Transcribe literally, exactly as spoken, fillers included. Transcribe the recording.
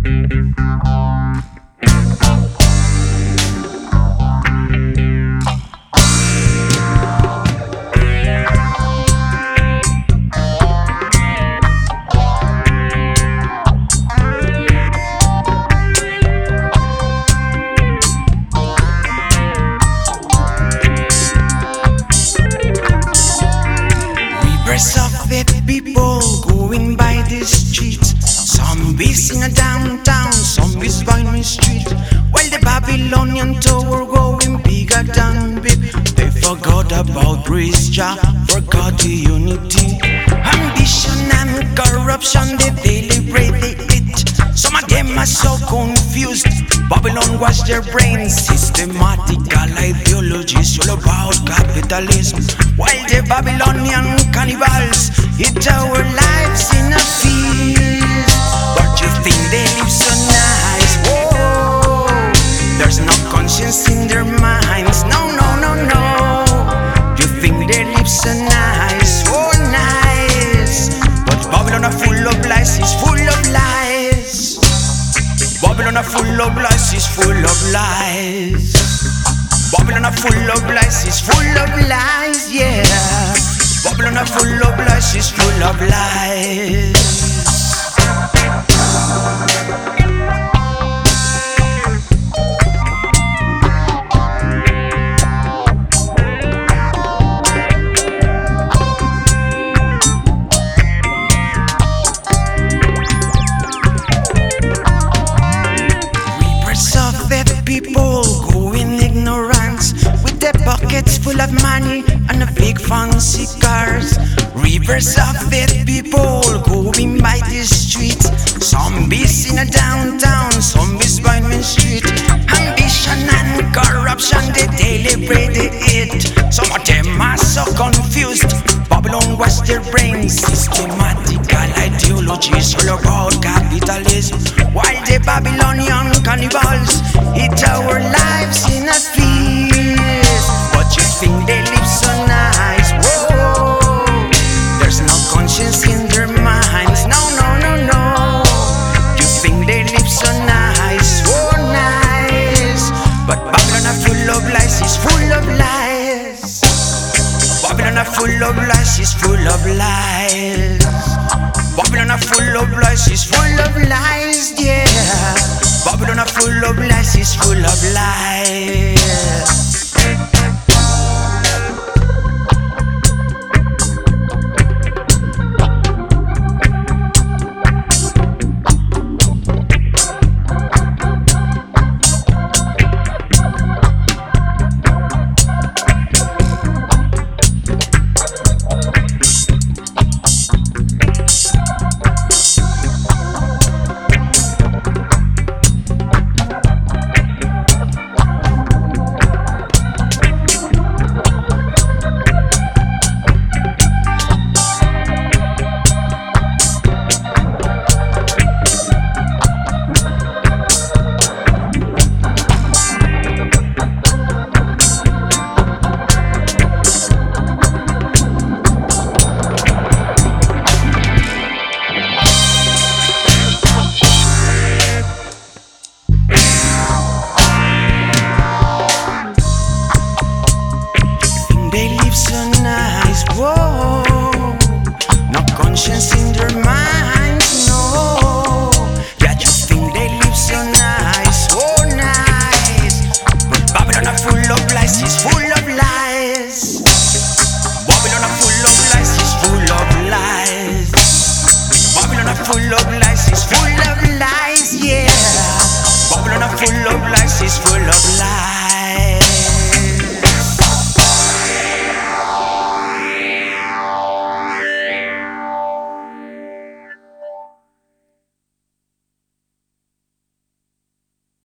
People going by the streets, zombies in a downtown, zombies by my street. While the Babylonian tower going bigger than big, they forgot about praise Jah, forgot the unity. Ambition and corruption, they celebrated it. Some of them are so confused. Babylon washed their brains. Systematical ideologies all about capitalism. While the Babylonian cannibals eat our lives in a feast. But you think they live so nice? Whoa, there's no conscience in their minds. No, no, no, no. You think they live so nice? Oh, nice. But Babylon are full of lies, is full of lies. Babylon are full of lies, is full of lies. Babylon are full of lies, is full of lies, yeah. Babylon are full of lies, is full of lies. People go in ignorance with their pockets full of money and the big fancy cars. Rivers of dead people going by the streets. Zombies in a downtown, zombies by Main Street. Ambition and corruption, they celebrated it. Some of them are so confused. Babylon washed their brains. Systematical ideologies all about capitalism. While the Babylonian cannibals eat our lives in a feast. But you think they live so nice? Whoa, there's no conscience in their minds. No, no, no, no. You think they live so nice? Oh, nice. But Babylon are full of lies, is full of lies. Babylon are full of lies, is full of lies. Babylon are full of lies, is full of lies, yeah. Babylon are full of lies, is full of lies. They live so nice, whoa. No conscience in their minds, no. Yeah, just think they live so nice, oh nice. But Babylon are full of lies, is full of lies.